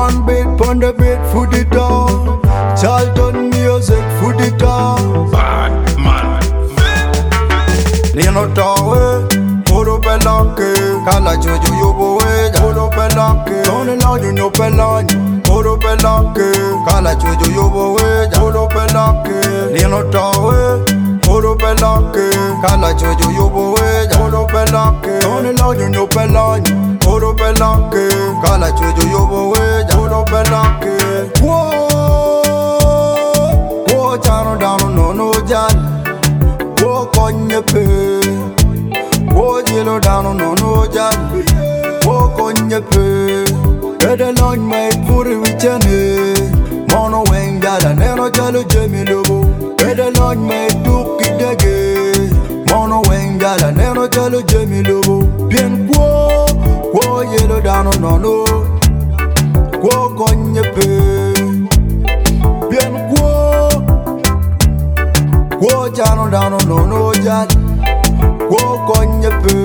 One beat pon the beat, foot it on. Charlton music, foot it on. Bad man. Nino tawe, puro pelanque. Kala jojo yobo weja, puro pelanque. Tony Lodge no pelanque, puro pelanque. Kala jojo yobo weja, puro pelanque. Nino tawe, puro pelanque. Kala jojo yobo weja, puro pelanque. Tony Lodge no pelanque, puro pelanque. Kala jojo yobo weja, puro pelanque. Whoa, chano down no jal. Whoa, konye pe. Whoa, jilo down no jal. Whoa, konye pe. Ede long may puri wichane. Mono weng jala neno jalo jemi lobo. Ede long may tuki dege. Mono weng jala neno jalo jemi lobo. Bien whoa, whoa, jilo down no. Whoa, konye pe. Bien whoa. Whoa, chano down no jal. Whoa, konye pe.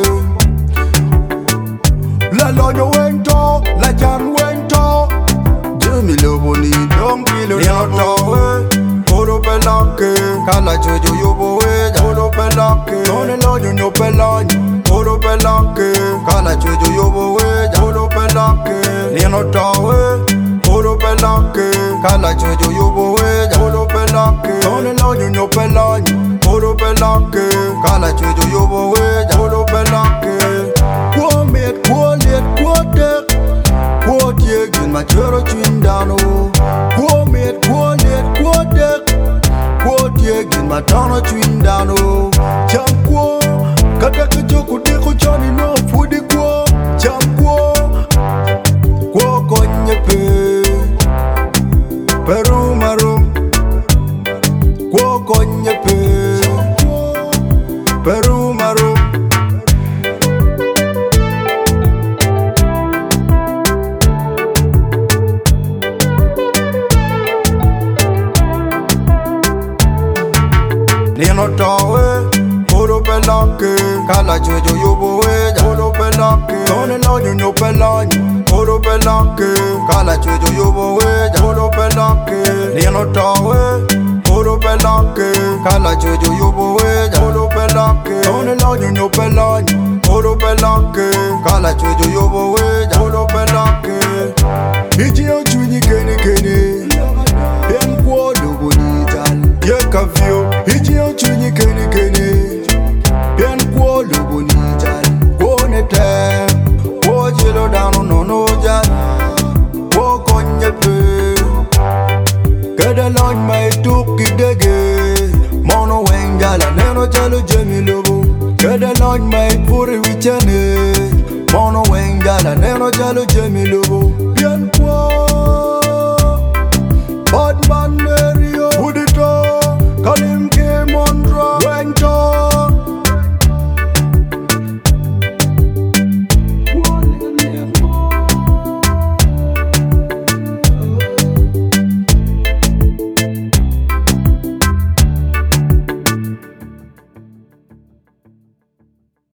La loyo wento, la jan wento. Jemi lobo ni dom kilo nato. Puro pelanque, kala jojo yobo weja. Puro pelanque, Tony Lodge no pelanque. Puro pelanque, kala jojo yobo weja. Puro pelanque, Nino tawe. Puro pelanque, kala jojo yobo weja. Puro pelanque, Tony Lodge no pelanque. Puro pelanque, kala jojo yobo weja. Puro pelanque. Kwa met, kwa let, kwa dek. Kwa tieg in machero chindano. Kwa met, kwa let, kwa dek. Kwa tieg in matano chindano. Cham kwa, kadek joku deko chani no fudi kwa. Cham kwa konye pe. Peru marum. Kwa konye pe. Peru marum. Nino tawe, puro pelanque. Kala jojo yobo weja, puro pelanque. Tony Lodge no pelanque, puro pelanque. Kala jojo yobo weja, puro pelanque. Nino tawe, puro pelanque. Kala jojo yobo weja, puro pelanque. Tony Lodge no pelanque, puro pelanque. Kala jojo yobo weja, puro pelanque. Iji o chuni kene kene. Bien kwa lobo ni jal. Ye kavio. Iji o chuni kene kene. Bien kwa lobo ni jal. Wo ne te. Wo jilo down no jal. Wo konye pe. Kede long may tuki dege. Mono weng jala neno jalo jemi lobo. Kede long may puri wichane.